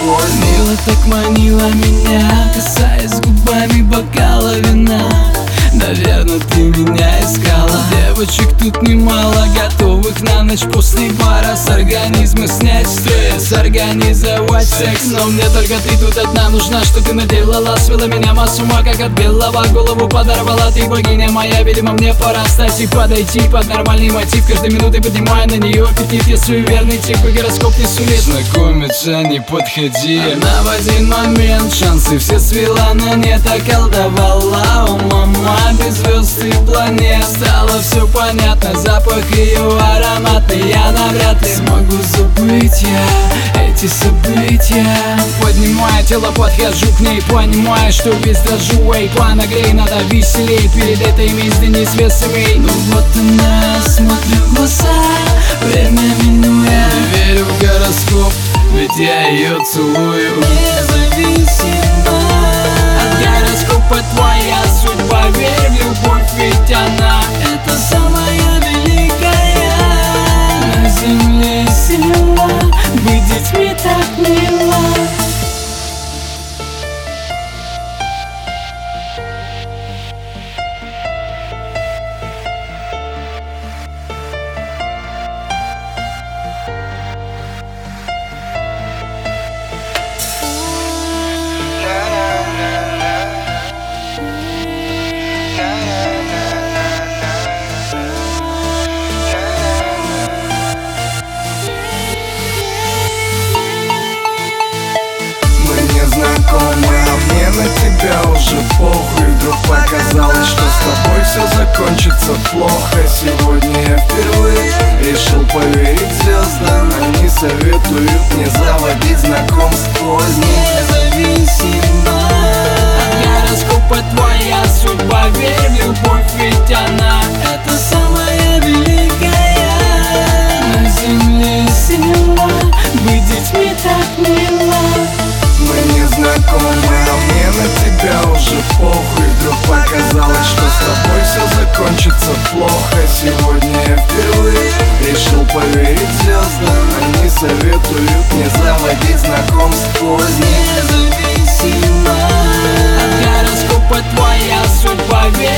поздний. Мило так манила меня, касаясь губами бокала вина. Наверно, ты меня искала. Девочек тут немало, готовых на ночь после бара. С организма снять стресс, организовать секс. Но мне только ты тут одна нужна. Что ты наделала, свела меня с ума, как от белого. Голову подорвала, ты богиня моя. Видимо, мне пора встать и подойти под нормальный мотив. Каждой минуты поднимая на нее аппетит. Я суеверный тип, и гороскоп не сулит знакомиться, не подходи. Она в один момент шансы все свела на нет, околдовала. О, мама, без звезд и планет стало все понятно. Запах ее ароматный, я навряд ли смогу забыть я эти события. Поднимая тело, подхожу к ней, понимая, что весь дрожу. Эй, понагрей, надо веселей перед этой миссией неизвестной. Ну вот она, смотрю в глаза, время минуя. Не верю в гороскоп, ведь я ее целую. Независимо от гороскопа твоя судьба, верь в любовь, ведь она это самая великая на земле сила. Быть детьми так мило. Знакомая, мне на тебя уже похуй. Вдруг показалось, что с тобой все закончится плохо. Сегодня я впервые решил поверить звездам. Они советуют не заводить знакомств поздних. Независимо от гороскопа твоя судьба, верь в любовь, ведь она это самая великая на земле сила. Быть детьми так мило. Мы не знакомы, а мне на тебя уже похуй. Вдруг показалось, что с тобой все закончится плохо. Сегодня я впервые решил поверить звездам. Они советуют не заводить знакомств поздних. Независимо от гороскопа твоя судьба, верь